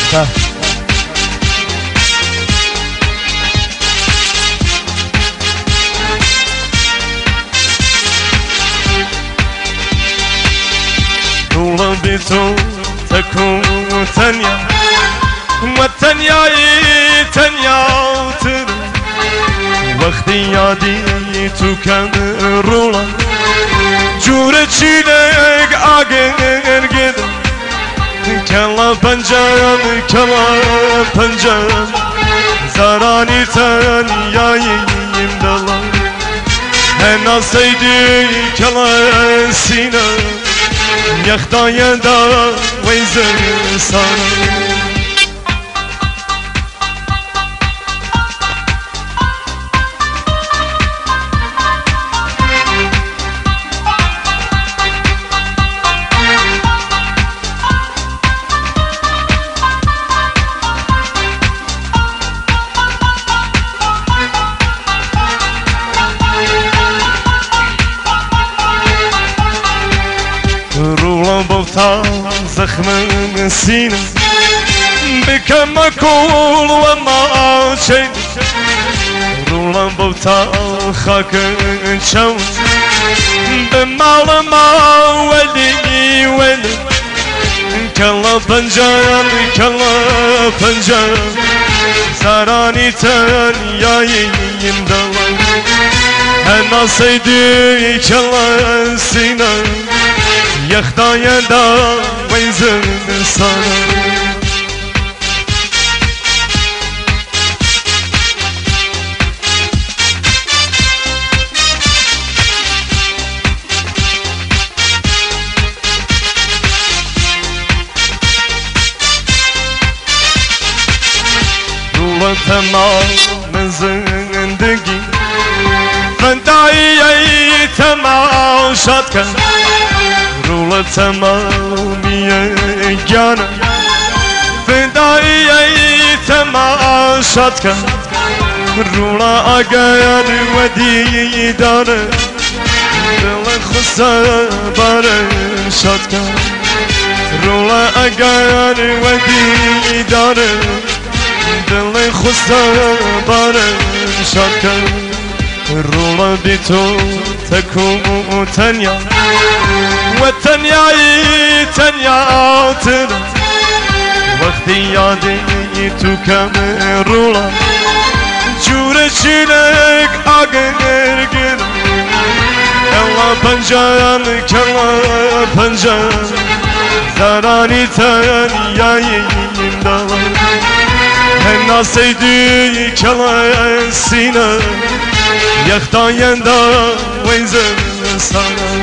رولا بيتو تكون تنيا والتنيا تنيا وتر وقتی یادی تو کم رولا جور چیلک آگر گد کلا پنجم کلا پنجم زرانی تنیاییم دلم هنال سیدی کلا سینم یختای دا ویزر سانم رولا بوتا زخم سینم بکم کول و ما چین رولا بوتا خاک چون به مال ما ولی ولی کلا پنجم زرانی تنیاییم دلم هنال سیدی کلا سینم یختای دا ویزن سانم رولا تمام زندگی فدایی تماشات کن رولا تمامیه جانم فدایی تماشات کن رولا اگر و دیدانه دل خسته برشاد کن رولا اگر و دیدانه دل خسته برشاد کن رولا بی تو تکون تنیا و تنیا تر وقتی یادی تو کم رولا جور چیلک آگر گر کلا پنجم زرانی تنیاییم دلم هنال سیدی کلا سینم یختای دا ویزن سانم